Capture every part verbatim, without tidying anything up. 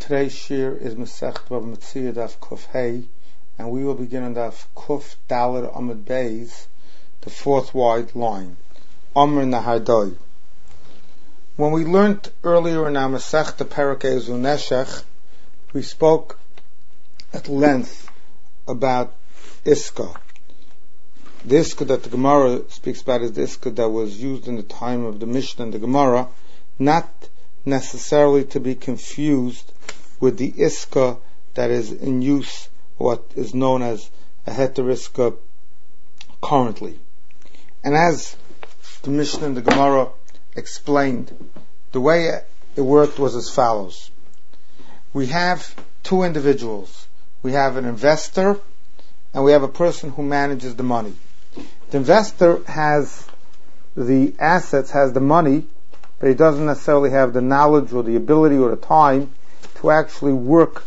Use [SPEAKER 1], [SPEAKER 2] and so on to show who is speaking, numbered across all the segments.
[SPEAKER 1] Today's shir is Masechet Bava Metzia Daf Kuf Hey, and we will begin on Daf Kuf Daled Amud Beis, the fourth wide line. Amr Nahardoi. When we learned earlier in our Masechet Perek Ezu Neshech, we spoke at length about Iska. The Iska that the Gemara speaks about is the Iska that was used in the time of the Mishnah and the Gemara, not necessarily to be confused with the Iska that is in use, what is known as a Heter Iska currently. And as the Mishnah and the Gemara explained, the way it worked was as follows. We have two individuals. We have an investor and we have a person who manages the money. The investor has the assets, has the money, but he doesn't necessarily have the knowledge or the ability or the time to actually work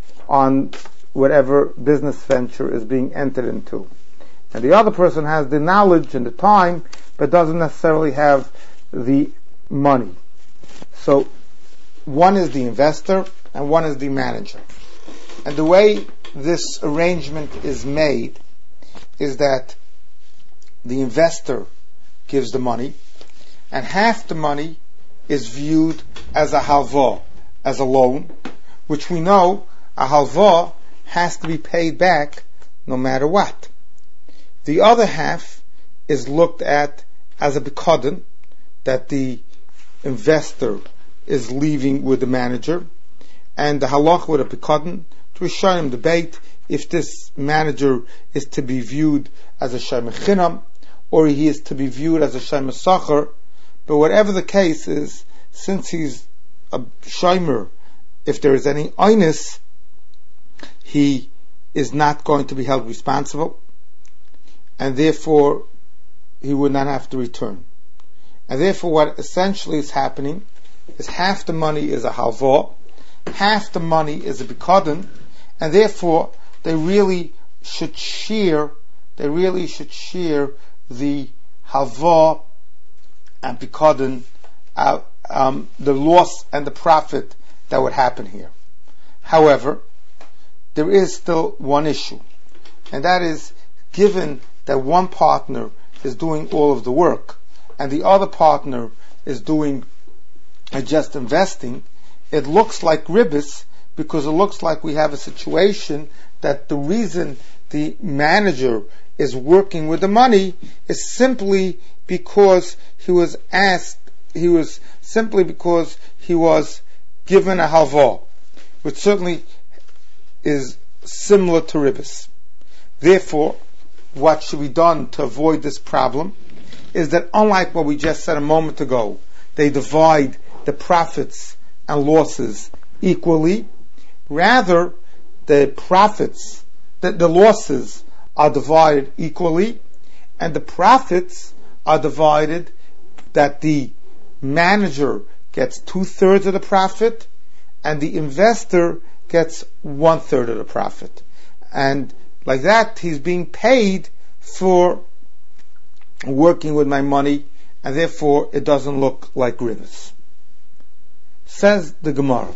[SPEAKER 1] on whatever business venture is being entered into. And the other person has the knowledge and the time, but doesn't necessarily have the money. So one is the investor and one is the manager. And the way this arrangement is made is that the investor gives the money, and half the money is viewed as a halva, as a loan, which we know a halva has to be paid back no matter what. The other half is looked at as a bikoden, that the investor is leaving with the manager, and the halach with a bikoden, to show him debate if this manager is to be viewed as a shayme chinam, or he is to be viewed as a shayme sacher. But whatever the case is, since he's a shaymer, if there is any oinus, he is not going to be held responsible, and therefore he would not have to return. And therefore what essentially is happening is half the money is a halva, half the money is a bikoden, and therefore they really should share, they really should share the halva and bikoden, uh, um, the loss and the profit that would happen here. However, there is still one issue, and that is, given that one partner is doing all of the work and the other partner is doing uh, just investing, it looks like ribbis, because it looks like we have a situation that the reason the manager is working with the money is simply because he was asked, he was simply because he was given a halva, which certainly is similar to ribbis. Therefore, what should be done to avoid this problem is that, unlike what we just said a moment ago, they divide the profits and losses equally. Rather, the profits, the, the losses are divided equally, and the profits are divided that the manager gets two-thirds of the profit and the investor gets one-third of the profit. And like that, he's being paid for working with my money, and therefore it doesn't look like ribbis. Says the Gemara,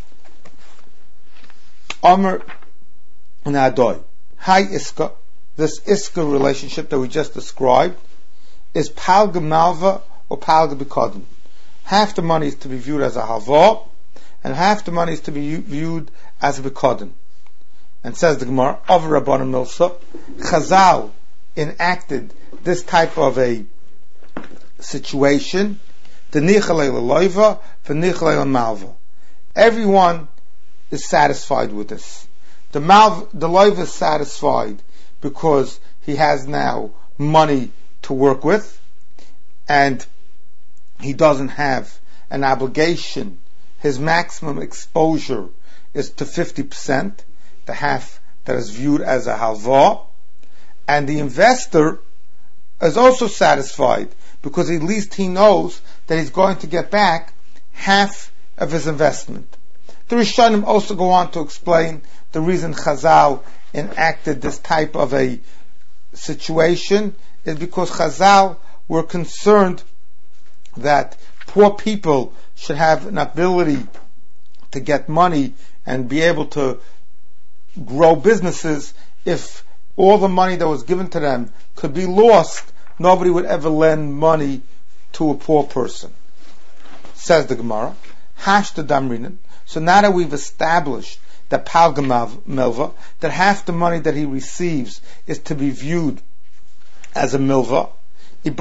[SPEAKER 1] Amr Nadoi, Hi Iska, this Iska relationship that we just described is Palga Malva or Palga Bikoden. Half the money is to be viewed as a halva, and half the money is to be viewed as a bikoden. And says the Gemara, Over Rabbanim Milsa, Chazal enacted this type of a situation, the Nichalei L'Loiva, the Nichalei L'Malva. Everyone is satisfied with this. The Malva, the Loiva is satisfied because he has now money to work with, and he doesn't have an obligation. His maximum exposure is to fifty percent, the half that is viewed as a halva, and the investor is also satisfied because at least he knows that he's going to get back half of his investment. The Rishonim also go on to explain the reason Chazal enacted this type of a situation is because Chazal were concerned that poor people should have an ability to get money and be able to grow businesses, if all the money that was given to them could be lost, nobody would ever lend money to a poor person. Says the Gemara, Hashta Damrinan. So now that we've established that Palga Milva, that half the money that he receives is to be viewed as a Milva, if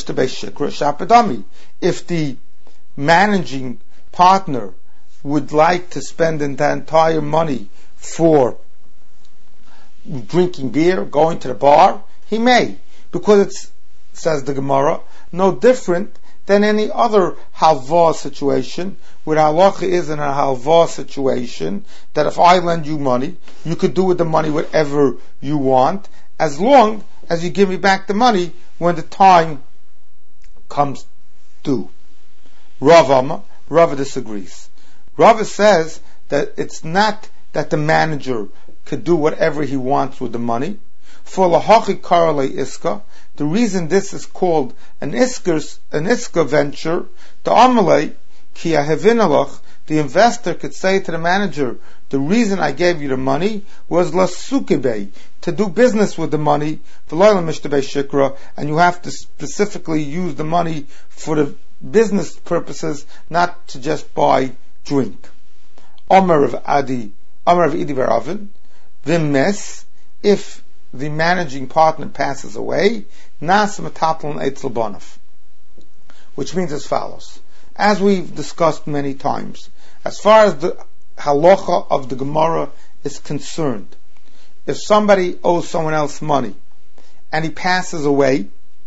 [SPEAKER 1] the managing partner would like to spend the entire money for drinking beer, going to the bar, he may, because it's, says the Gemara, no different than any other halva situation, where halacha is in a halva situation, that if I lend you money, you could do with the money whatever you want, as long as you give me back the money when the time comes due. Rava, Rava disagrees. Rava says that it's not that the manager could do whatever he wants with the money. For lahachi karale iska, the reason this is called an iska, an iska venture, the amalei ki ahevinalach, the investor could say to the manager, the reason I gave you the money was lasukebe, to do business with the money, shikra, and you have to specifically use the money for the business purposes, not to just buy drink. Omer of Adi, Omer of Idi Baravin, Vimmes, if the managing partner passes away, Nas Metatlan Eitzel Bonov, which means as follows. As we've discussed many times, as far as the halacha of the Gemara is concerned, if somebody owes someone else money and he passes away,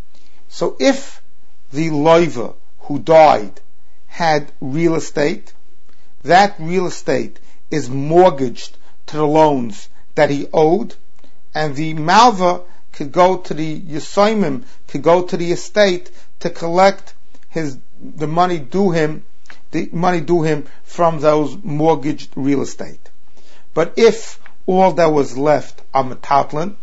[SPEAKER 1] so if the loiva who died had real estate, that real estate is mortgaged to the loans that he owed, and the malva could go to the yisoimim, could go to the estate to collect his the money due him, the money due him from those mortgaged real estate. But if all that was left are metatlan,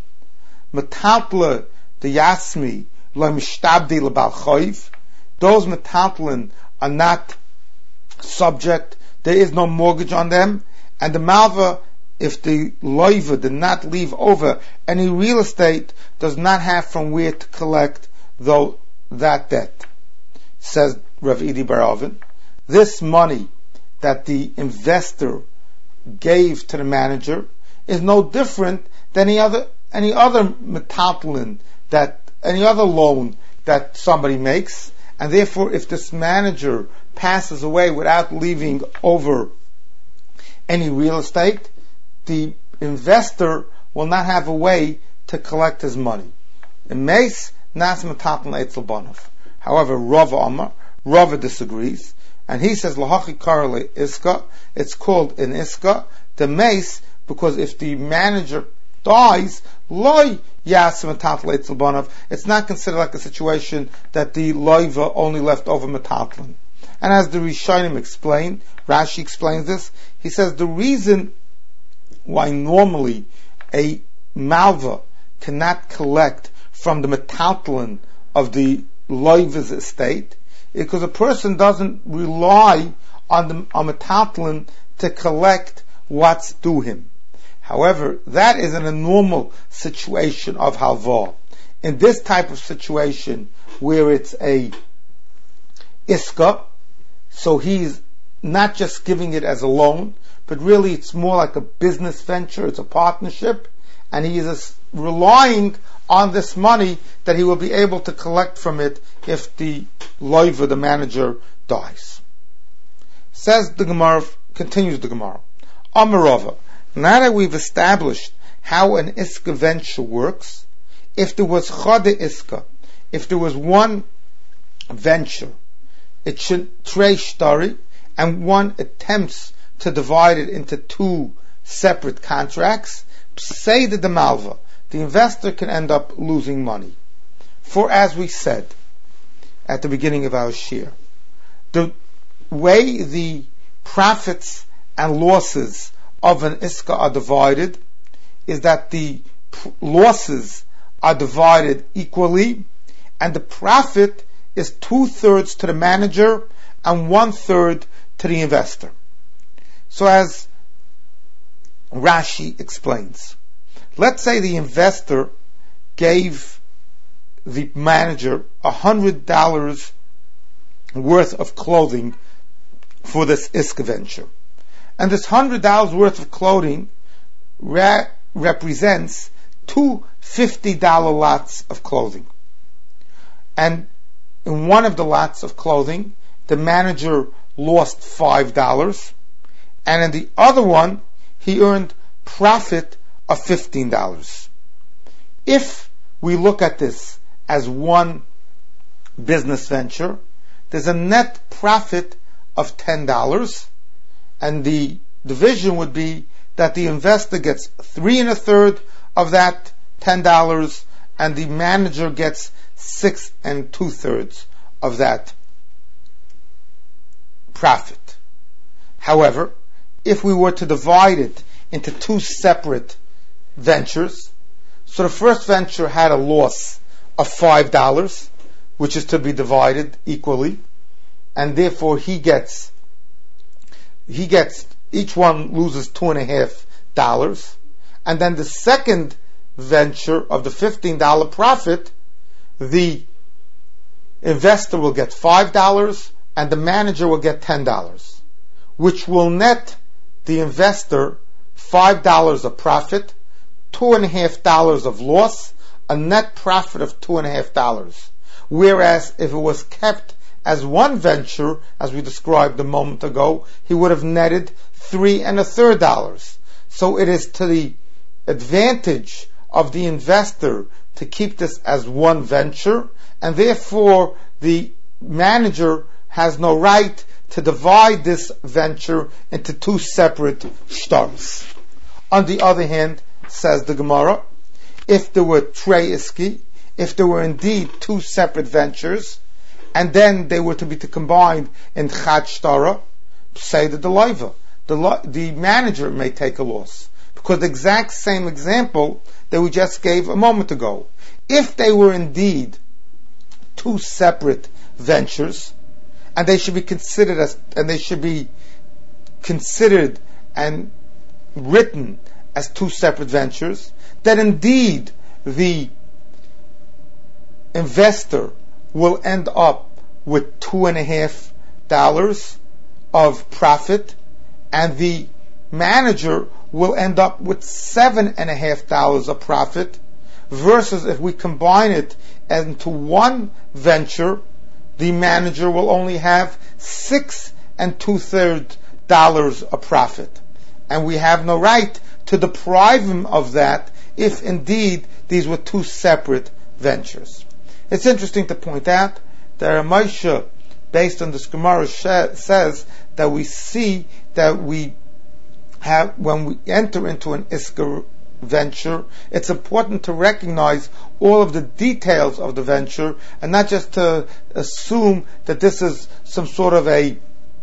[SPEAKER 1] metatla the yasmi lo mishtabdi lebal choiv, those metatlan are not subject, there is no mortgage on them, and the malva, if the loiva did not leave over any real estate, does not have from where to collect though that debt. Says Rav Idi Baravin, this money that the investor gave to the manager is no different than any other any other metatlan, that any other loan that somebody makes, and therefore if this manager passes away without leaving over any real estate, the investor will not have a way to collect his money. In Meis, Nas Metatlan Eitzel Bonov. However, Rava Amar, Rava disagrees, and he says Lahachi Karale Iska, it's called an Iska, the Meis, because if the manager dies, Loi Yas Metatlan Eitzel Bonov, it's not considered like a situation that the loiva only left over Metatlan. And as the Rishonim explain, Rashi explains this, he says the reason why normally a malva cannot collect from the metatlan of the loiva's estate is because a person doesn't rely on the on metatlan to collect what's due him. However, that is in a normal situation of halva. In this type of situation where it's a iska, so he's not just giving it as a loan, but really it's more like a business venture, it's a partnership, and he is relying on this money that he will be able to collect from it if the loiva, the manager, dies. Says the Gemara, continues the Gemara, Amarava, now that we've established how an iska venture works, if there was chade iska, if there was one venture, it should trey shtari, and one attempts to divide it into two separate contracts, say that the malva, the investor can end up losing money. For as we said at the beginning of our shir, the way the profits and losses of an iska are divided is that the losses are divided equally, and the profit is two thirds to the manager and one third to the investor. So as Rashi explains, let's say the investor gave the manager a hundred dollars worth of clothing for this Iska venture. And this hundred dollars worth of clothing re- represents two fifty dollar lots of clothing. And in one of the lots of clothing, the manager lost five dollars, and in the other one, he earned profit of fifteen dollars. If we look at this as one business venture, there's a net profit of ten dollars, and the division would be that the investor gets three and a third of that ten dollars, and the manager gets six and two thirds of that profit. However, if we were to divide it into two separate ventures, so the first venture had a loss of five dollars, which is to be divided equally, and therefore he gets, he gets, each one loses two and a half dollars, and then the second venture of the fifteen dollar profit, the investor will get five dollars and the manager will get ten dollars, which will net the investor five dollars of profit, two and a half dollars of loss, a net profit of two and a half dollars. Whereas if it was kept as one venture, as we described a moment ago, he would have netted three and a third dollars. So it is to the advantage of the investor to keep this as one venture, and therefore the manager has no right to divide this venture into two separate stars. On the other hand, says the Gemara, if there were trei iski, if there were indeed two separate ventures, and then they were to be combined in chad shtara, say the delayva, the the manager may take a loss, because the exact same example that we just gave a moment ago. If they were indeed two separate ventures, and they should be considered as, and they should be considered and written as two separate ventures, then indeed the investor will end up with two and a half dollars of profit, and the manager will end up with seven and a half dollars of profit, versus if we combine it into one venture, the manager will only have six and two thirds dollars of profit. And we have no right to deprive him of that if indeed these were two separate ventures. It's interesting to point out that Moshe, based on the Gemara, says that we see that we have, when we enter into an Iska venture, it's important to recognize all of the details of the venture and not just to assume that this is some sort of a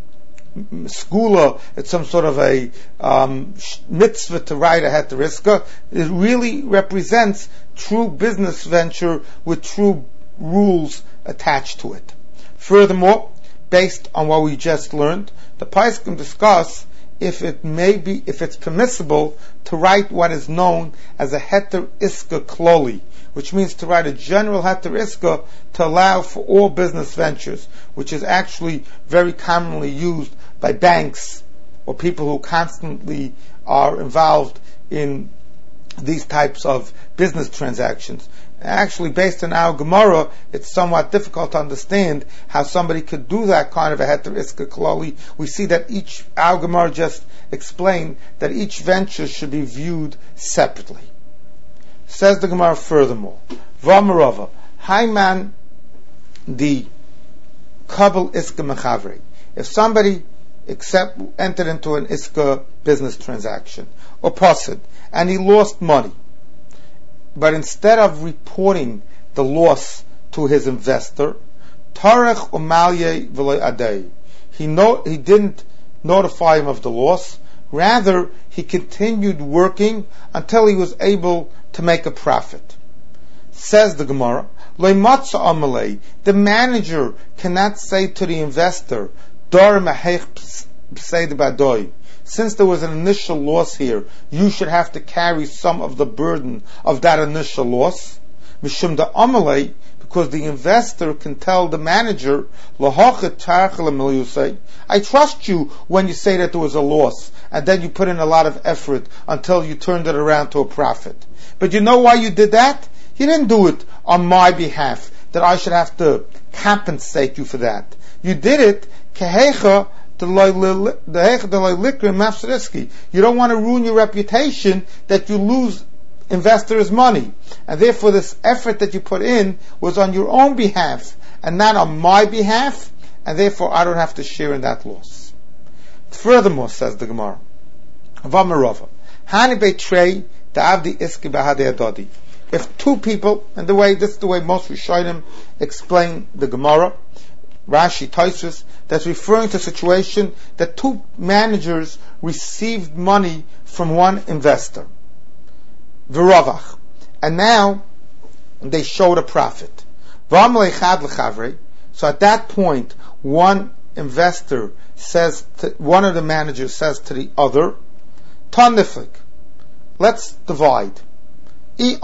[SPEAKER 1] skula, it's some sort of a um, mitzvah to write a heter iska. It really represents true business venture with true rules attached to it. Furthermore, based on what we just learned, the Paiskim discuss if it may be, if it's permissible to write what is known as a heter iska kloli, which means to write a general heter iska to allow for all business ventures, which is actually very commonly used by banks or people who constantly are involved in these types of business transactions. Actually, based on our Gemara, it's somewhat difficult to understand how somebody could do that kind of a heter iska kloli. We see that each, our Gemara just explained that each venture should be viewed separately. Says the Gemara furthermore, Vamarova, Haiman the Kabul Iska Mechavri. If somebody except entered into an Iska business transaction, or Pasid, and he lost money, but instead of reporting the loss to his investor, Tarech Umalye V'lo Adei, he no, he didn't notify him of the loss. Rather, he continued working until he was able to make a profit. Says the Gemara, Lo Matza Amalei, the manager cannot say to the investor, Dar Mahech Pseid Badoi, since there was an initial loss here, you should have to carry some of the burden of that initial loss. Mishum da amalei, because the investor can tell the manager, I trust you when you say that there was a loss, and then you put in a lot of effort until you turned it around to a profit. But you know why you did that? You didn't do it on my behalf, that I should have to compensate you for that. You did it, kehecha, you don't want to ruin your reputation that you lose investors' money. And therefore this effort that you put in was on your own behalf and not on my behalf, and therefore I don't have to share in that loss. Furthermore, says the Gemara, if two people, and the way this is the way most Rishonim explain the Gemara, Rashi, Tosfos, that's referring to a situation that two managers received money from one investor, V'ravach, and now they showed a profit. So at that point, one investor says to, one of the managers says to the other, Taniflik, let's divide. If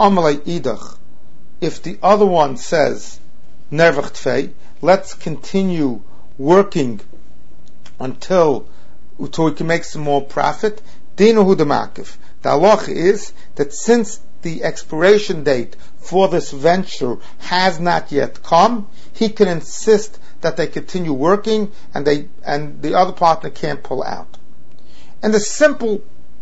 [SPEAKER 1] the other one says, Nervach Tfei, let's continue working until, until we can make some more profit. Dinahu Demakiv. The halacha is that since the expiration date for this venture has not yet come, he can insist that they continue working and they and the other partner can't pull out. And the simple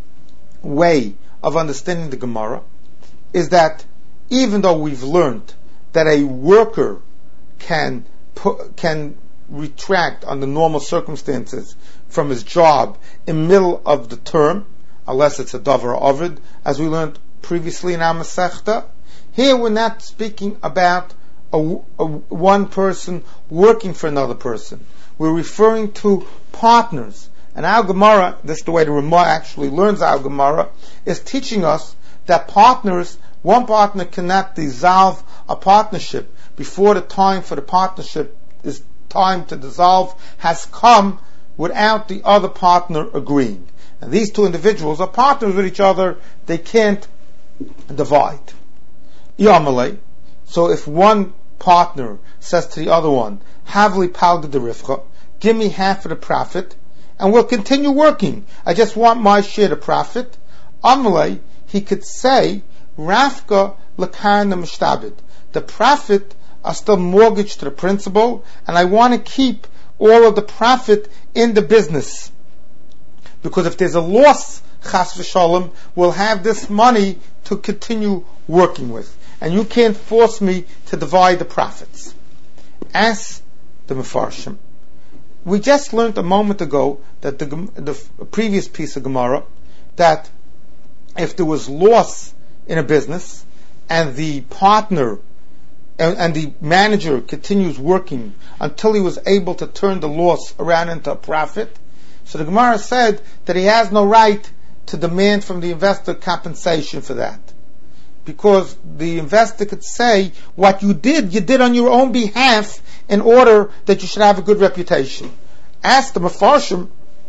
[SPEAKER 1] way of understanding the Gemara is that even though we've learned that a worker can put, can retract under normal circumstances from his job in the middle of the term, unless it's a davar ovid, as we learned previously in our Masechta, here we're not speaking about a, a, one person working for another person. We're referring to partners. And our Gemara, this is the way the Ramah actually learns our Gemara, is teaching us that partners, one partner cannot dissolve a partnership before the time for the partnership is time to dissolve has come without the other partner agreeing. And these two individuals are partners with each other, they can't divide. Yamalei. So if one partner says to the other one, Havli palga de rifcha, give me half of the profit, and we'll continue working. I just want my share of profit. Amalei, he could say, Rafka lakarna mishtabid. The profit are still mortgaged to the principal, and I want to keep all of the profit in the business. Because if there's a loss, chas v'shalom, we'll have this money to continue working with. And you can't force me to divide the profits. As the Mefarshim, we just learned a moment ago that the, the previous piece of Gemara, that if there was loss in a business, and the partner and, and the manager continues working until he was able to turn the loss around into a profit, so the Gemara said that he has no right to demand from the investor compensation for that. Because the investor could say, what you did, you did on your own behalf in order that you should have a good reputation. Ask the Mefarshim,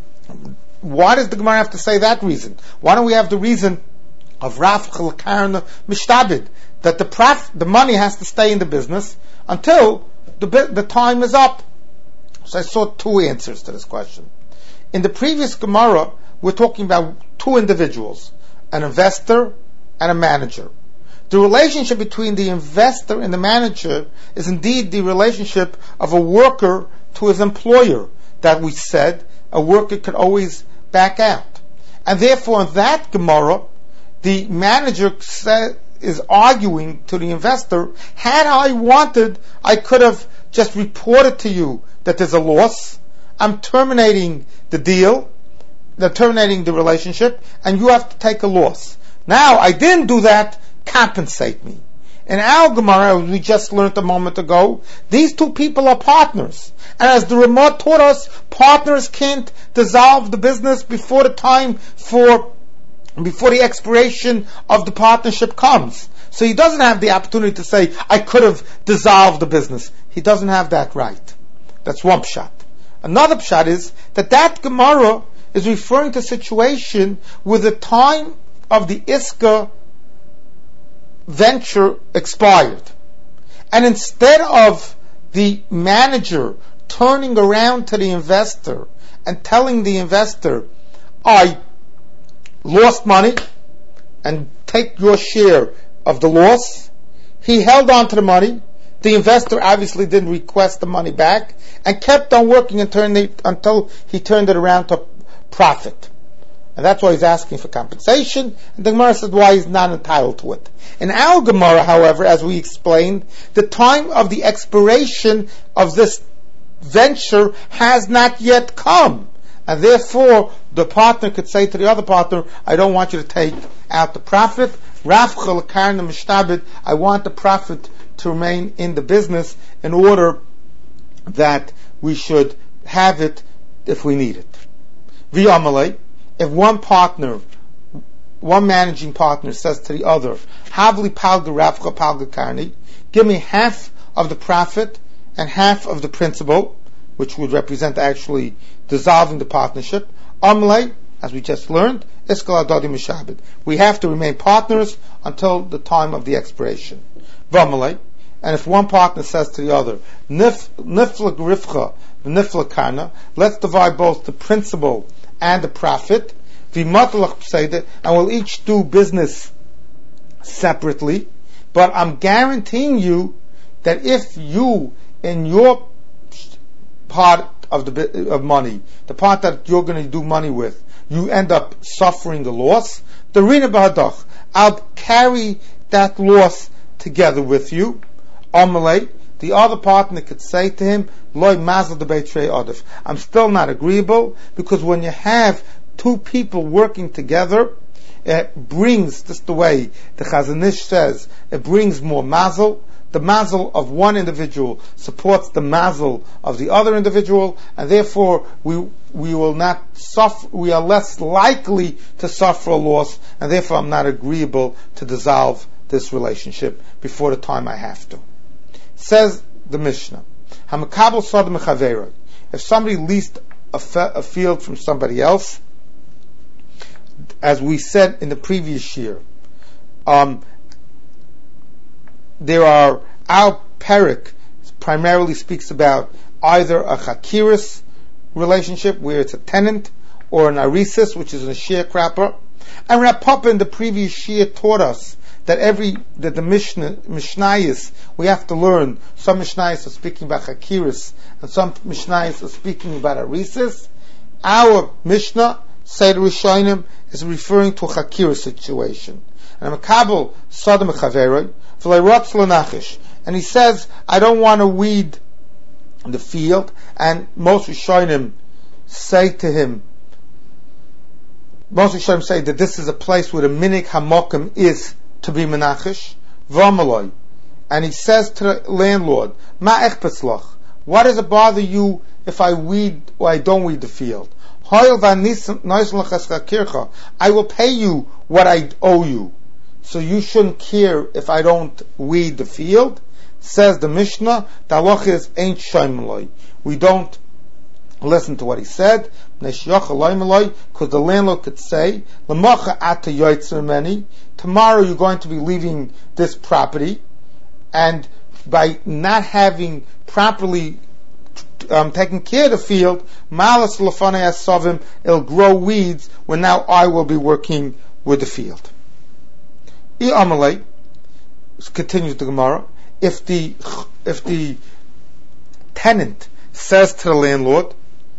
[SPEAKER 1] why does the Gemara have to say that reason? Why don't we have the reason of Raf Chalkarna Mishtabid, that the prof, the money has to stay in the business until the, the time is up? So I saw two answers to this question. In the previous Gemara, we're talking about two individuals, an investor and a manager. The relationship between the investor and the manager is indeed the relationship of a worker to his employer, that we said a worker could always back out. And therefore in that Gemara, the manager said, is arguing to the investor, had I wanted, I could have just reported to you that there's a loss, I'm terminating the deal, they're terminating the relationship, and you have to take a loss. Now, I didn't do that, compensate me. In our Gemara, we just learned a moment ago, these two people are partners. And as the Ramah taught us, partners can't dissolve the business before the time for, before the expiration of the partnership comes. So he doesn't have the opportunity to say, I could have dissolved the business. He doesn't have that right. That's one pshat. Another pshat is that that Gemara is referring to a situation where the time of the Iska venture expired. And instead of the manager turning around to the investor and telling the investor, I lost money and take your share of the loss, he held on to the money. The investor obviously didn't request the money back and kept on working and turned it, until he turned it around to profit. And that's why he's asking for compensation. And the Gemara says why he's not entitled to it. In our Gemara, however, as we explained, the time of the expiration of this venture has not yet come. And therefore, the partner could say to the other partner, I don't want you to take out the profit. I want the profit to remain in the business in order that we should have it if we need it. V'yamalei, if one partner, one managing partner says to the other, Havli palga rafcha palga karni, give me half of the profit and half of the principal, which would represent actually dissolving the partnership. Amalei, as we just learned, iskal adadi mishabed. We have to remain partners until the time of the expiration. V'amalei, and if one partner says to the other, nifla grifcha, nifla karna, let's divide both the principal and the profit, and we'll each do business separately, but I'm guaranteeing you that if you, in your part of the of money, the part that you're going to do money with, you end up suffering the loss, the rina b'hadach, I'll carry that loss together with you. Amalei, the other partner could say to him, Loi mazal de beitrei adif. I'm still not agreeable, because when you have two people working together, it brings, just the way the Chazon Ish says, it brings more mazel. The mazel of one individual supports the mazel of the other individual, and therefore we we will not suffer. We are less likely to suffer a loss, and therefore I'm not agreeable to dissolve this relationship before the time I have to. Says the Mishnah, Hamakabel Sada Mechaveira. If somebody leased a, fe- a field from somebody else, as we said in the previous year, um, there are, our parak primarily speaks about either a chakiris relationship, where it's a tenant, or an arisis, which is a sharecropper. And Rav Papa in the previous year taught us that every that the Mishnah Mishnayos we have to learn. Some Mishnayos are speaking about chakiris, and some Mishnayos are speaking about arisis. Our Mishnah, Seder Rishonim, is referring to a chakiris situation. And Makabel Sodom Chaveroi, V'leirotz L'nachish, and he says, I don't want to weed the field. And most Rishonim say to him, most Rishonim say that this is a place where the minik hamokim is to be menachish. V'amaloi, and he says to the landlord, Ma echpetzlach, what does it bother you if I weed or I don't weed the field? I will pay you what I owe you, so you shouldn't care if I don't weed the field. Says the Mishnah, the halacha is ain't shaymaloi. We don't listen to what he said, because the landlord could say, tomorrow you're going to be leaving this property, and by not having properly um, taken care of the field, malas l'fanei asavim, it'll grow weeds when now I will be working with the field. I amalei, continues the Gemara, if the if the tenant says to the landlord,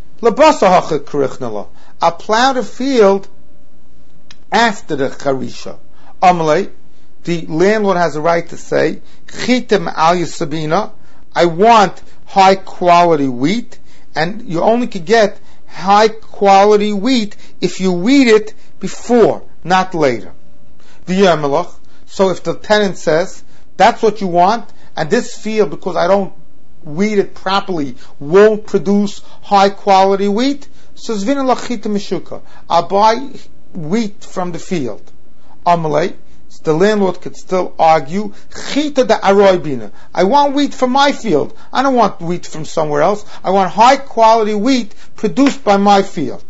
[SPEAKER 1] I plowed the field after the charisha. Amalei, the landlord has a right to say, Chitem al Yisabina, I want high quality wheat, and you only could get high quality wheat if you weed it before, not later. The so if the tenant says, that's what you want, and this field, because I don't weed it properly, won't produce high quality wheat, so Zvina Lachita Mishuka, I'll buy wheat from the field. Amalei, the landlord could still argue, Chita da Aroibina, I want wheat from my field. I don't want wheat from somewhere else. I want high quality wheat produced by my field.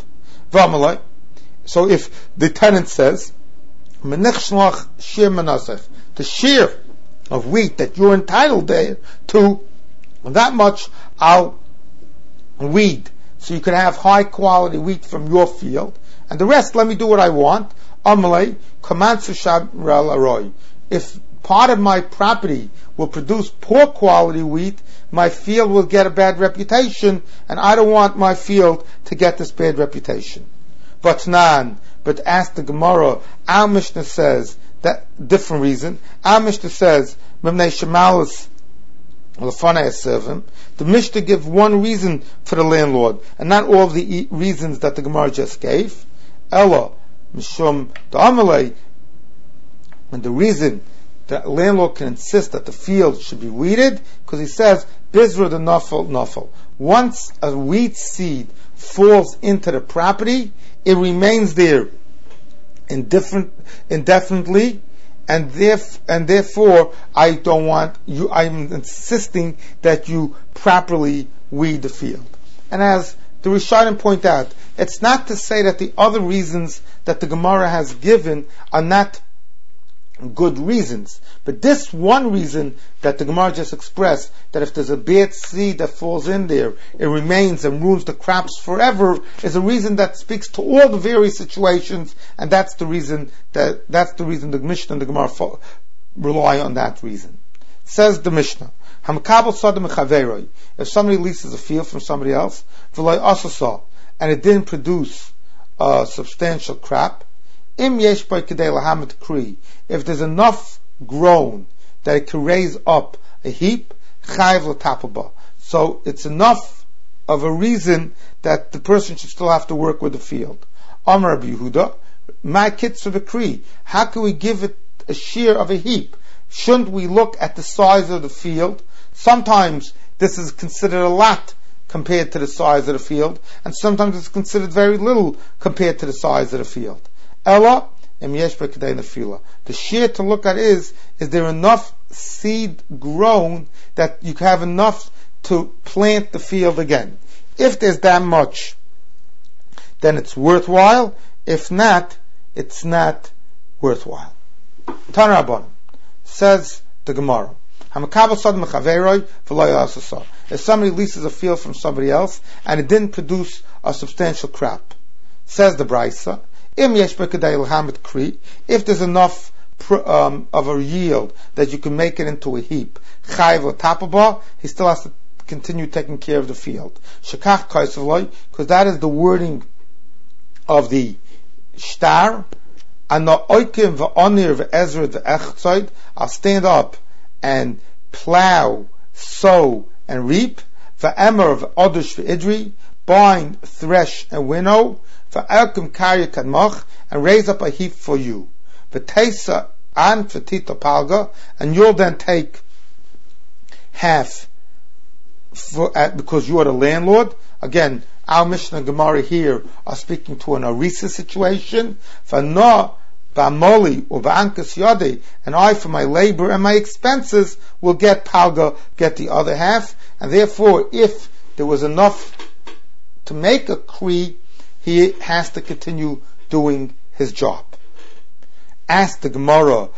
[SPEAKER 1] V'amalei. So if the tenant says, "Menich shir manasech," the shear of wheat that you're entitled to, that much I'll weed, so you can have high quality wheat from your field, and the rest let me do what I want. Amalei kamansu shabral aroy. If part of my property will produce poor quality wheat, my field will get a bad reputation, and I don't want my field to get this bad reputation. Vatnan, but ask the Gemara, our Mishnah says that different reason. Our Mishnah says, Memnei Shemalis Lafanei Servim. The Mishnah gives one reason for the landlord, and not all the reasons that the Gemara just gave. Ella Mishum Da'amalei, and the reason the landlord can insist that the field should be weeded, because he says, Bizra the Nafal Nafal. Once a wheat seed falls into the property, it remains there indifferent, indefinitely, and, theref- and therefore I don't want you, I'm insisting that you properly weed the field. And as the Rishonim point out, it's not to say that the other reasons that the Gemara has given are not good reasons, but this one reason that the Gemara just expressed, that if there's a bad seed that falls in there, it remains and ruins the crops forever, is a reason that speaks to all the various situations, and that's the reason that that's the reason the Mishnah and the Gemara fo- rely on that reason. Says the Mishnah, if somebody leases a field from somebody else, and it didn't produce a substantial crop, if there's enough grown that it can raise up a heap, so it's enough of a reason that the person should still have to work with the field. Amar Rabbi Yehuda, my kids of a kri. How can we give it a shear of a heap? Shouldn't we look at the size of the field? Sometimes this is considered a lot compared to the size of the field, and sometimes it's considered very little compared to the size of the field. Ella, the shear to look at is, is there enough seed grown that you have enough to plant the field again? If there's that much, then it's worthwhile. If not, it's not worthwhile. Tanarabon says the Gemara, if somebody leases a field from somebody else and it didn't produce a substantial crop, says the Brisa, if there's enough um, of a yield that you can make it into a heap, he still has to continue taking care of the field. Because that is the wording of the shtar. I'll stand up and plow, sow, and reap. Bind, thresh, and winnow. And raise up a heap for you. And you'll then take half for, uh, because you are the landlord. Again, our Mishnah and Gemara here are speaking to an arisa situation. And I, for my labor and my expenses, will get palga, get the other half. And therefore, if there was enough to make a kri, he has to continue doing his job. Ask the Gemara,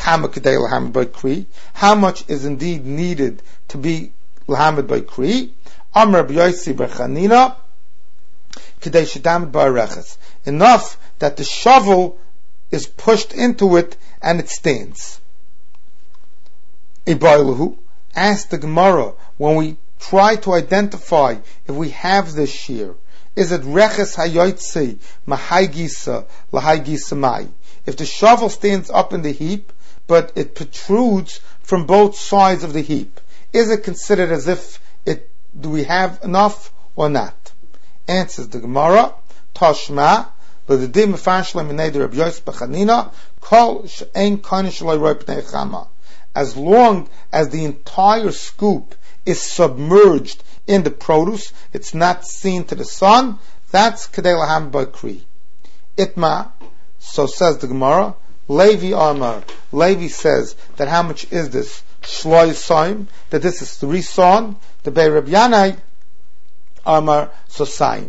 [SPEAKER 1] how much is indeed needed to be lahamed by kri? Amr b'yosi b'chanina, k'dei shedamid b'areches. Enough that the shovel is pushed into it and it stands. Ibayluhu, ask the Gemara, when we try to identify if we have this shear, is it reches hayotzei mahaygisa lahaygisa mai? If the shovel stands up in the heap, but it protrudes from both sides of the heap, is it considered as if it, do we have enough or not? Answers the Gemara, Tashma, l'dedim mefarshlim minei Rabbi Yosef b'chanina, kol she'ein kohen shaloi roi pnei chama. As long as the entire scoop is submerged in the produce, it's not seen to the sun, that's kedei laham b'kri. Itma, so says the Gemara, Levi Amar, Levi says that how much is this? Shloi Saim, that this is three son. The Bei Rabbi Yanai Amar Sosaim.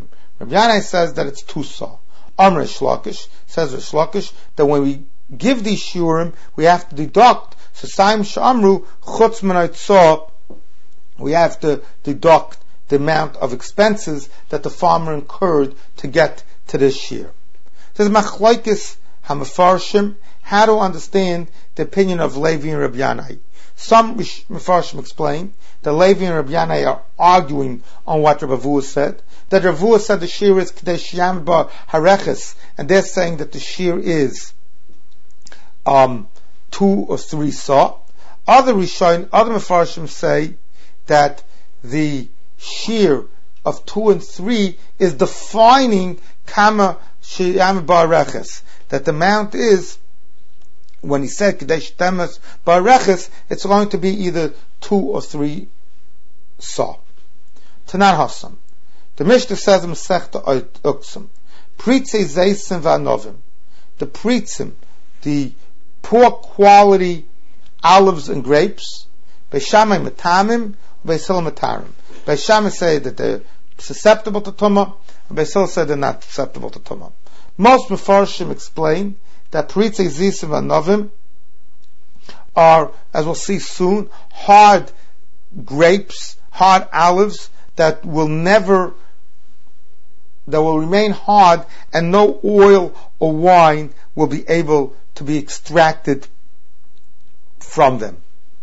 [SPEAKER 1] Rabbi Yanai says that it's two saw. Amr Shlakish says Rish Lakish that when we give these shiurim, we have to deduct. So Saim Shamru Chutz Menait Saw, we have to deduct the amount of expenses that the farmer incurred to get to this shear. Says Machlaikis Hamafarshim, how to understand the opinion of Levi and Rabbi Yanai. Some Mefarshim explain that Levi and Rabbi Yanai are arguing on what Rabbi Avua said. That Rabbi Avua said the shear is Kadesh Yam Bar Hareches, and they're saying that the shear is um, two or three saw. Other Rishonim, other Mefarshim say that the shear of two and three is defining Kama Shiyam Bar Hareches. That the amount is, when he said Kadesh Temes Bareches, it's going to be either two or three saw. Tanan Hassam. The Mishnah says in Masechta Uksum, Pritzei Zeisim V'Anovim. The Pritzim, the poor quality olives and grapes, Beishamai Matamim, Beisil Matarim. Beishamai say that they're susceptible to Tumah, and Beisil said they're not susceptible to Tumah. Most Mefarshim explain that Pritzei Zeisim V'Anovim are, as we'll see soon, hard grapes, hard olives that will never, that will remain hard, and no oil or wine will be able to be extracted from them.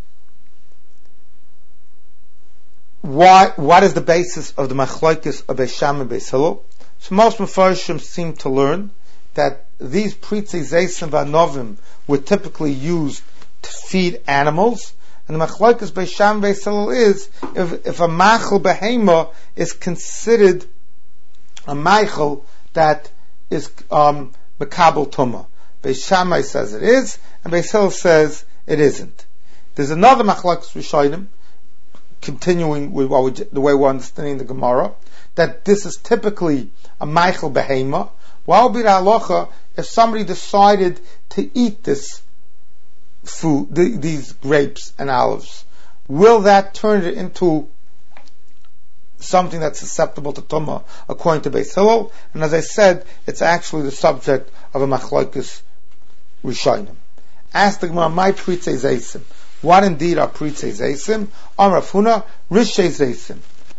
[SPEAKER 1] Why, what is the basis of the machlokes of Beis Shammai and Beis Hillel? So most Mefarshim seem to learn that these Pritzei Zeisim V'Anovim were typically used to feed animals, and the machlokes Beis Shammai and Beis Hillel is if, if a machal behema is considered a machal that is um, mekabel tumah. Beis Shammai says it is, and Beis Hillel says it isn't. There's another machlokes Rishonim, continuing with what we, the way we're understanding the Gemara, that this is typically a machal behema. What would be the halacha if somebody decided to eat this food, the, these grapes and olives? Will that turn it into something that's susceptible to tumah, according to Beis Hillel? And as I said, it's actually the subject of a machlokes rishonim. Ask the Gemara, my pritzei zeisim. What indeed are pritzei zeisim? Amar Rav Huna, rishei zeisim.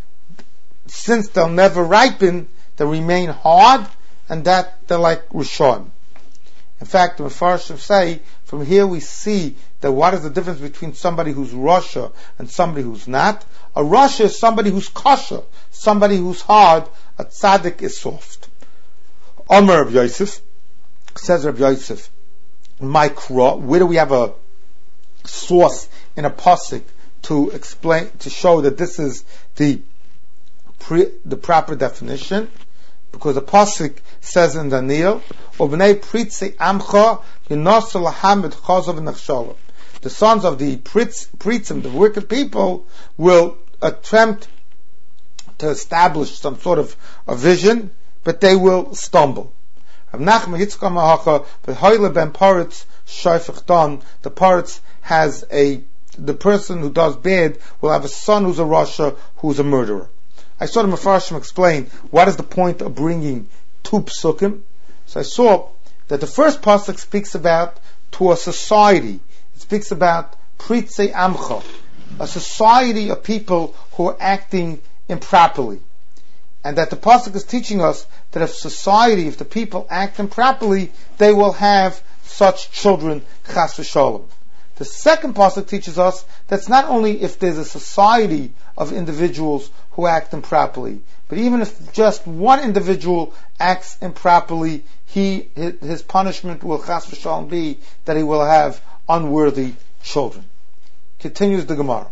[SPEAKER 1] Since they'll never ripen, they remain hard, and that they're like rishon. In fact, the Mefarshim say, from here we see that what is the difference between somebody who's Rasha and somebody who's not? A Rasha is somebody who's kosher, somebody who's hard. A tzaddik is soft. Omer Rabbi Yosef, says Rabbi Yosef, Mikra, where do we have a source in a pasuk to explain, to show that this is the pre, the proper definition? Because the pasuk says in Daniel, "Obnei pritzei amcha v'nosu lahamed chazov v'nachshalim." The sons of the pritzim, the wicked people, will attempt to establish some sort of a vision, but they will stumble. Rav Nachman Yitzchak Mahacha v'hoyle ben paritz shayfech dan. The paritz has a, the person who does bad will have a son who's a rasha, who's a murderer. I saw the Mefarshim explain what is the point of bringing two psukim. So I saw that the first pasuk speaks about to a society. It speaks about pritzei amcha, a society of people who are acting improperly, and that the pasuk is teaching us that if society, if the people act improperly, they will have such children, chas v'sholem. The second pasuk teaches us that's not only if there's a society of individuals who act improperly, but even if just one individual acts improperly, he his punishment will chas v'shalom be that he will have unworthy children. Continues the Gemara.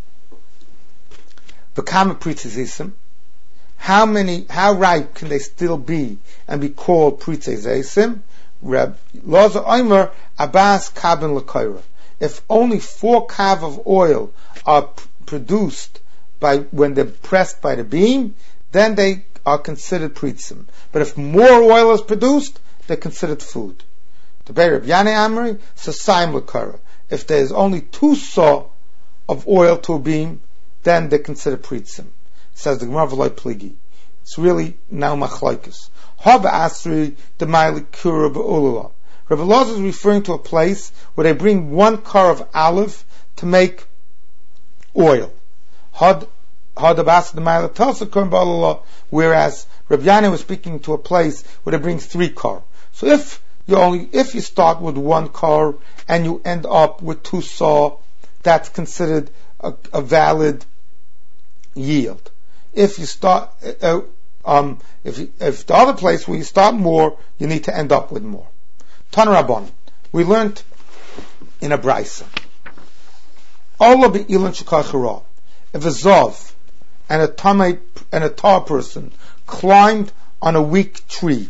[SPEAKER 1] V'kama pritzei zeisim. How many, how ripe can they still be and be called pritzei zeisim? Reb Loza Omer Abbas Kabin L'Koira. If only four kav of oil are p- produced by when they're pressed by the beam, then they are considered pritzim. But if more oil is produced, they're considered food. The Beir of Yanei Amri, Sasayim L'Koira. If there's only two saw of oil to a beam, then they're considered pritzim. Says the Gemara V'loi Pligi. It's really now machlokes. Haba asri the ma'alikura ba'ulula. Rabbi Elazar is referring to a place where they bring one car of olive to make oil. Had Hadabas the ma'alitelsa kurim ba'ulula. Whereas Rabbi Yana was speaking to a place where they bring three car. So if you only if you start with one car and you end up with two saw, that's considered a, a valid yield. If you start, uh, um, if you, if the other place where you start more, you need to end up with more. Tan Rabban, we learned in a brisa. Allah be'ilan shekachara. If a zav and a tamei and a tar person climbed on a weak tree.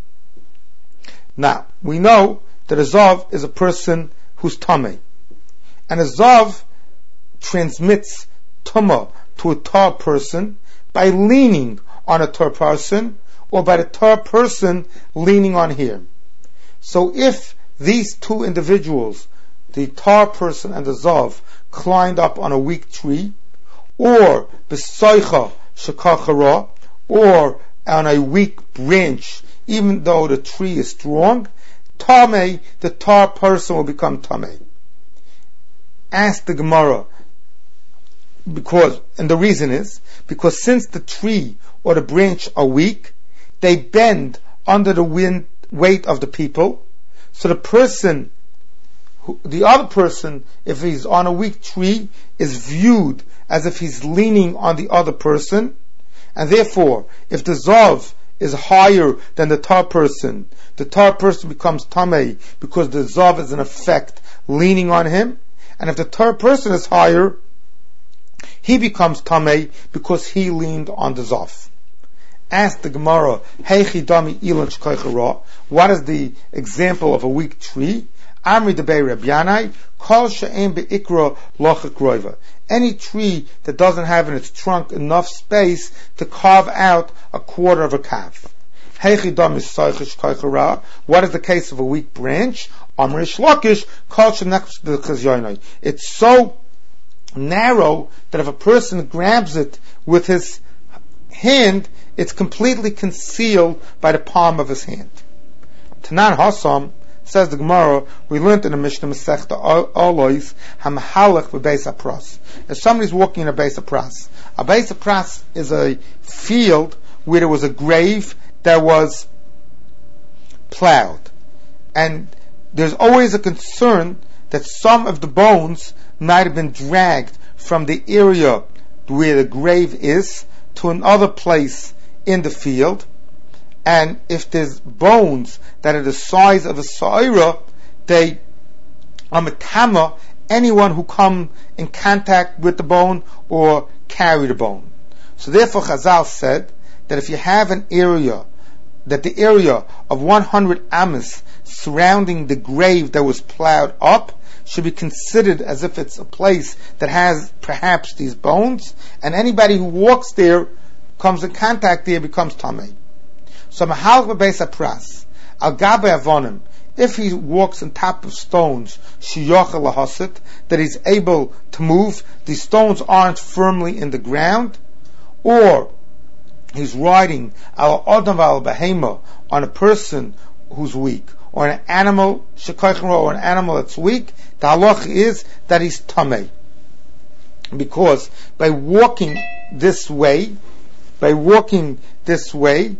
[SPEAKER 1] Now we know that a zav is a person who's tamei, and a zav transmits tuma to a tar person by leaning on a tar person, or by the tar person leaning on him. So if these two individuals, the tar person and the zav, climbed up on a weak tree, or b'soicha shekachara, or on a weak branch, even though the tree is strong, tamei, the tar person will become tamei. Ask the Gemara, because, and the reason is, because since the tree or the branch are weak, they bend under the wind, weight of the people, so the person, who, the other person, if he's on a weak tree, is viewed as if he's leaning on the other person, and therefore, if the zav is higher than the tar person, the tar person becomes tamei because the zav is in effect leaning on him, and if the tar person is higher, he becomes tamei because he leaned on the zav. Ask the Gemara, Heichi dami ilan shkoichara, what is the example of a weak tree? Amri debei Reb Yanai, kol she'em be'ikra lochik roiva. Any tree that doesn't have in its trunk enough space to carve out a quarter of a calf. Heichi dami soichish koichara, what is the case of a weak branch? Amri shlokish, kol she'nechus d'chazyoinoi. It's so narrow that if a person grabs it with his hand, it's completely concealed by the palm of his hand. Tanan Hassam, says the Gemara, we learned in the Mishnah Masechta Olois, Hamhalach v'beis apras. If somebody's walking in a beis apras, a beis apras is a field where there was a grave that was plowed, and there's always a concern that some of the bones might have been dragged from the area where the grave is to another place in the field, and if there's bones that are the size of a sa'ira, they are metama anyone who come in contact with the bone or carry the bone. So therefore Chazal said that if you have an area, that the area of one hundred amas surrounding the grave that was plowed up should be considered as if it's a place that has perhaps these bones, and anybody who walks there, comes in contact there, becomes tamei. So mahal b'beis apras al gabe avonim, if he walks on top of stones, shiyochel lahasit, that he's able to move, these stones aren't firmly in the ground, or he's riding al odam al behema, on a person who's weak, or an animal shekaychro, or an animal that's weak, the halach is that he's tamei, because by walking this way, by walking this way,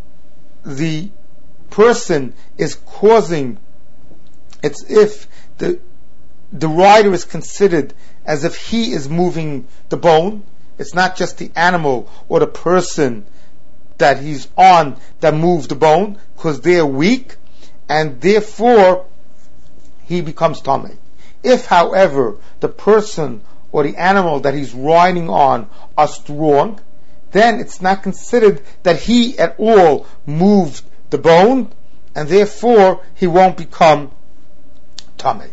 [SPEAKER 1] the person is causing, it's if the the rider is considered as if he is moving the bone. It's not just the animal or the person that he's on that moves the bone, because they're weak, and therefore he becomes tamei. If, however, the person or the animal that he's riding on are strong, then it's not considered that he at all moved the bone, and therefore he won't become tamei.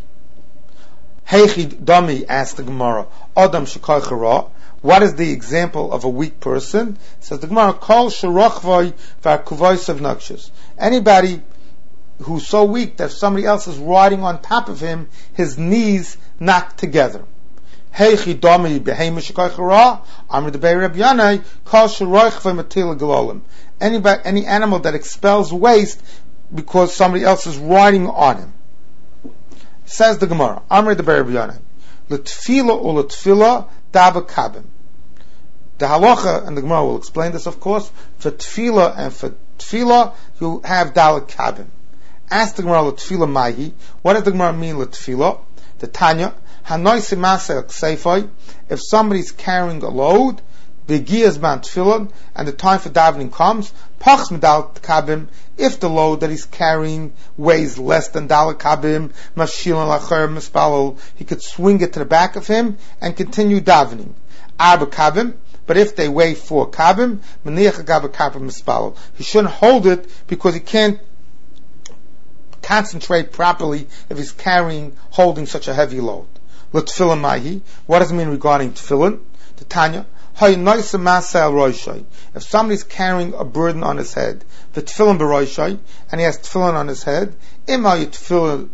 [SPEAKER 1] Heichi dami, asked the Gemara, Adam shekaychara, what is the example of a weak person? Says the Gemara, Kol sherachvai v'akuvais avnakshus. Anybody who's so weak that if somebody else is riding on top of him, his knees knock together. Heichi domi behemish koichara, Amr de Bei Rabbi Yanai, kol shoroich v'matil galolim. Anybody, any animal that expels waste because somebody else is riding on him. Says the Gemara, Amr de Bei Rabbi Yanai, l'tfila or l'tfila dava kabim. The halacha, and the Gemara will explain this, of course, for tefillah and for tefillah, you have dalet kabim. Ask the Gemara, l'tefillah mahi, what does the Gemara mean, l'tefillah? The Tanya, hanoi simasa ksefai, if somebody's carrying a load, v'giyaz man tefillah, and the time for davening comes, pachs medalet kabim, if the load that he's carrying weighs less than dalet kabim, mashilan lacher mispalol, he could swing it to the back of him and continue davening. Arba kabim, but if they weigh four kabim, he shouldn't hold it because he can't concentrate properly if he's carrying, holding such a heavy load. L'tefillin mahi, what does it mean regarding tefillin? The Tanya, if somebody's carrying a burden on his head, the tefillin b'roishai, and he has tefillin on his head, if the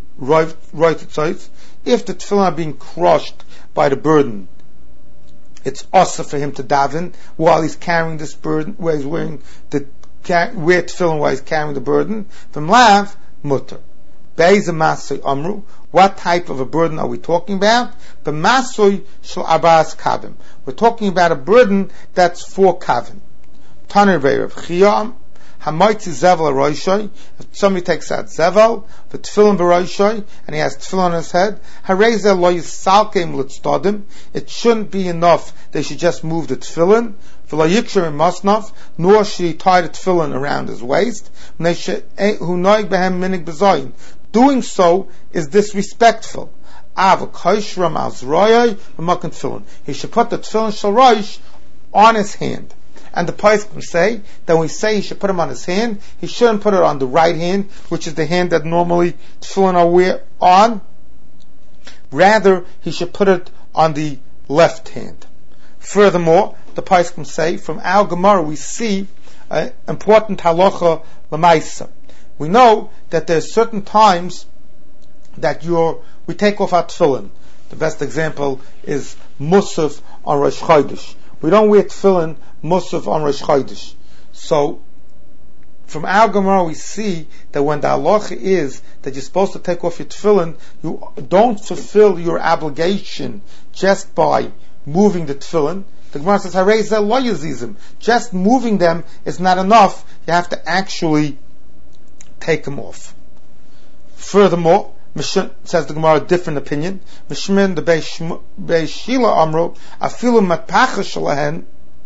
[SPEAKER 1] tefillin are being crushed by the burden, it's also for him to daven while he's carrying this burden, where he's wearing the wear tefillin while he's carrying the burden. From lav mutter. Be'ez masoi amru. What type of a burden are we talking about? The masoi shel arba'as kavim. We're talking about a burden that's four kavim. Taner ve'erav chiyam. Hamoitzi zevel aroishoi. If somebody takes out zevel, the tefillin b'roishoi, and he has tefillin on his head, hareza lo yisalkeim l'tzdodim. It shouldn't be enough. They should just move the tefillin. V'lo yikshur masnaf, nor should he tie the tefillin around his waist. Hu noig behem minig b'zoyin. Doing so is disrespectful. Av koishram al zroyoi v'makan tefillin. He should put the tefillin shel roish on his hand. And the Poskim say that when we say he should put him on his hand, he shouldn't put it on the right hand, which is the hand that normally tefillin are wear on. Rather, he should put it on the left hand. Furthermore, the Poskim say, from our Gemara we see an important halacha l'maisa. We know that there are certain times that you're, we take off our tefillin. The best example is Musaf on Rosh Chodesh. We don't wear tefillin Musaf on Rosh Chodesh. So, from our Gemara we see that when the halacha is that you're supposed to take off your tefillin, you don't fulfill your obligation just by moving the tefillin. The Gemara says, "Harei lo yazizim." Just moving them is not enough. You have to actually take them off. Furthermore, says the Gemara, a different opinion. Mishmin the Beishila Amro, afilu matpacha shalahen,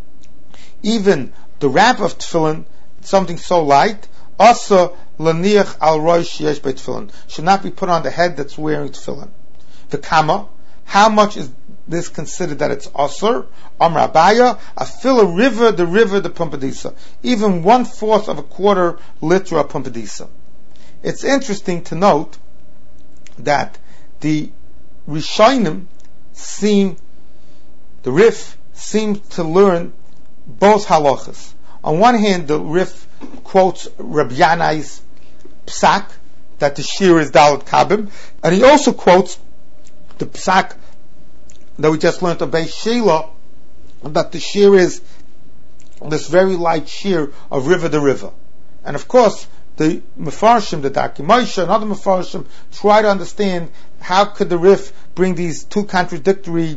[SPEAKER 1] even the wrap of tefillin, something so light, also laniach al roish yesh bei tefillin, should not be put on the head that's wearing tefillin. The kama, how much is this considered that it's asur? Amr Abaya, afilu a river, the river, the pumpadisa, even one fourth of a quarter liter of pumpadisa. It's interesting to note that the Rishonim seem, the Rif seems to learn both halachas. On one hand, the Rif quotes Rabbi Yanai's psak, that the shear is dalet kabim, and he also quotes the psak that we just learned of Beis Sheila, that the shear is this very light shear of river to river. And of course, the Mefarshim, the Daki Moshe, and other Mefarshim try to understand how could the Rif bring these two contradictory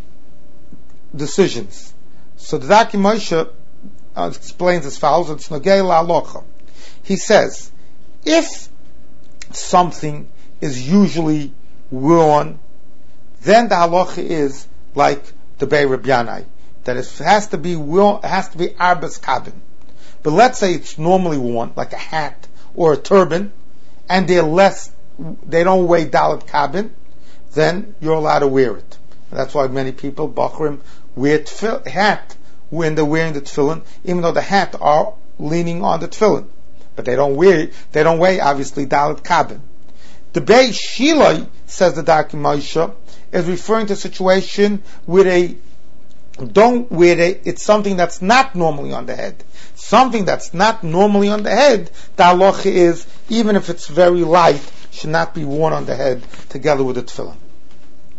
[SPEAKER 1] decisions. So the Daki Moshe uh, explains as follows: it's Nogei La'alocha. He says, if something is usually worn, then the halacha is like the Bei Rabbi Yanai, that it has to be worn, it has to be arbas kabin. But let's say it's normally worn, like a hat or a turban, and they're less, they don't weigh dalet kabin, then you're allowed to wear it. And that's why many people, Bachrim, wear tefil, hat when they're wearing the tefillin, even though the hat are leaning on the tefillin. But they don't wear, they don't weigh, obviously, dalet kabin. The Beis Shilai, says the Daki Moshe, is referring to a situation where they don't wear it, it's something that's not normally on the head. Something that's not normally on the head, the halacha is, even if it's very light, should not be worn on the head together with the tefillin.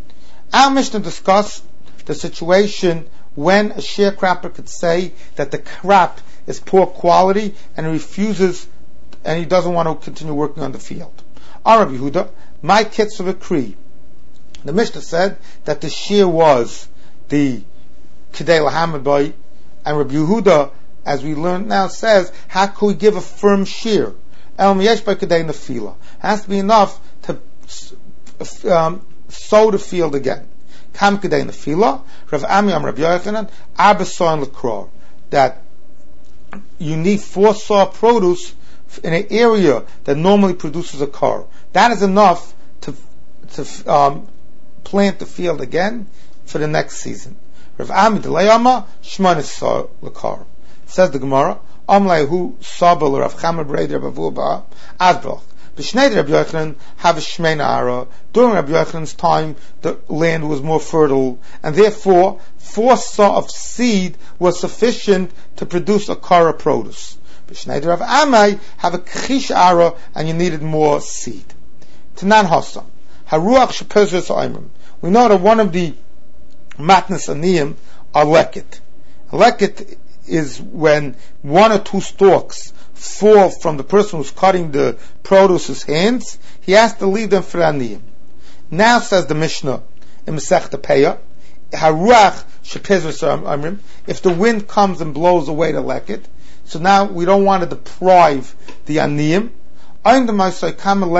[SPEAKER 1] Our Mishnah discussed the situation when a sharecropper could say that the crop is poor quality and he refuses and he doesn't want to continue working on the field. Rabbi Yehuda, my kids of a Kri. The Mishnah said that the shear was the Kedei Lahamad Boy, and Rabbi Yehuda, as we learned now, says, how can we give a firm shear? El Miyesh by Kedei Nefila. It has to be enough to um, sow the field again. Kam Kedei Nefila, Rav Ami Am Rabbi Yochanan, Arba saw in Lekror, that you need four saw produce in an area that normally produces a car. That is enough to to um, plant the field again for the next season. Rav Ami Delayama Shmanis saw Lekar. Says the Gemara, Amleihu Sabal Rav Chama Breder Bavuba Azbroch. B'Shnei Rabbi Yochanan have a Shmeina Ara. During Rabbi Yochanan's time, the land was more fertile, and therefore four saw of seed was sufficient to produce a kara produce. B'Shnei Rav Amai have a Kchish Ara, and you needed more seed. Tanan Hossa Haruach Shepezres Oimrim. We know that one of the matnas aniyim are leket. Leket is when one or two stalks fall from the person who's cutting the produce's hands. He has to leave them for aniyim. Now says the Mishnah in Masechta Peah, Haruach Shepezres Oimrim. If the wind comes and blows away the leket, so now we don't want to deprive the aniyim. We estimate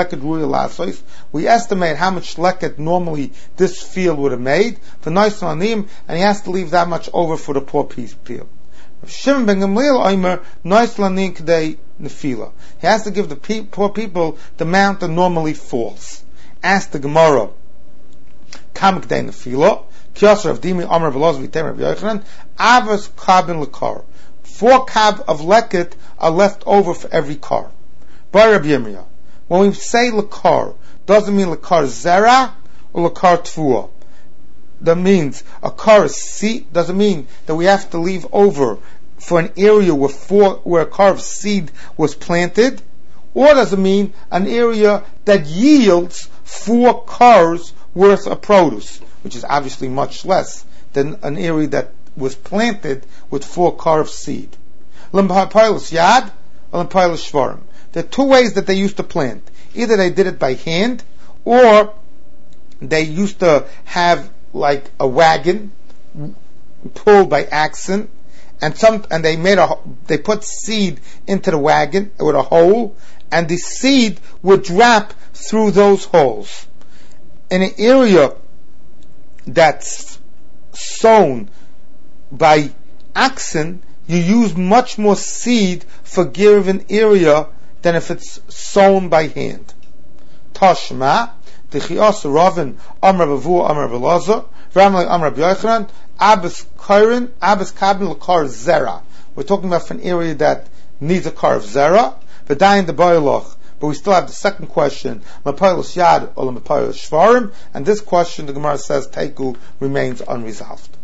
[SPEAKER 1] how much leket normally this field would have made for nice anim, and he has to leave that much over for the poor people. Shimon ben Gamliel Omer nice lanim k'dei nefila. He has to give the pe- poor people the amount that normally falls. Ask the Gemara, kam k'dei nefila, kiyasar of dimi Omer v'loz v'tem Rabbi Yochanan, avos kabin lekar. Four kab of leket are left over for every car. By Rabbi Yirmiyah, when we say lakar, doesn't mean lakar zera or lakar tvua. That means a car is seed. Doesn't mean that we have to leave over for an area where four, where a car of seed was planted, or does it mean an area that yields four cars worth of produce, which is obviously much less than an area that was planted with four car of seed. L'mpailas yad or l'mpailas shvarim. There are two ways that they used to plant. Either they did it by hand, or they used to have like a wagon pulled by oxen, and some and they made a they put seed into the wagon with a hole, and the seed would drop through those holes. In an area that's sown by oxen, you use much more seed for given area than if it's sown by hand. Tashma, the Chios Ravin, Amr Bavu, Amr Belazar, Ramley, Amr B'Yochanan, Abbas Kairin, Abbas Kabin, Lakar Zera. We're talking about an area that needs a car of Zera, V'dayin the Boiloch. But we still have the second question, Mapaylos Yad or Mapaylos Shvarim, and this question, the Gemara says, Teiku remains unresolved.